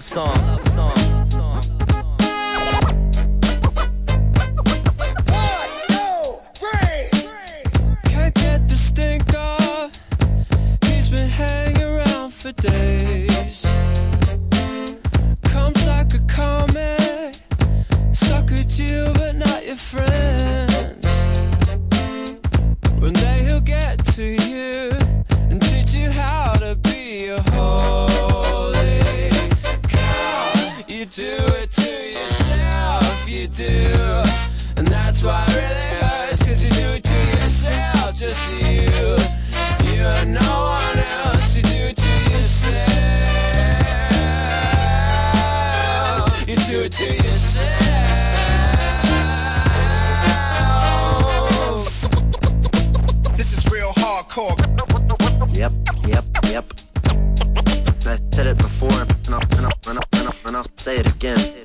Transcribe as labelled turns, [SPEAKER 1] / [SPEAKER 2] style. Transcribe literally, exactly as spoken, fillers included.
[SPEAKER 1] song. Love song.
[SPEAKER 2] Can't get the stink off. He's been hanging around for days. Comes like a comet. Stuck at you but not your friends. One day he'll get to you and teach you how to be a holy cow. You do it to yourself, you do. And that's why it really hurts, cause you do it to yourself, just you. You and no one else, you do it to yourself. You do it to yourself.
[SPEAKER 3] This is real hardcore.
[SPEAKER 4] Yep, yep, yep. I said it before, and I'll, and I'll, and I'll, and I'll say it again.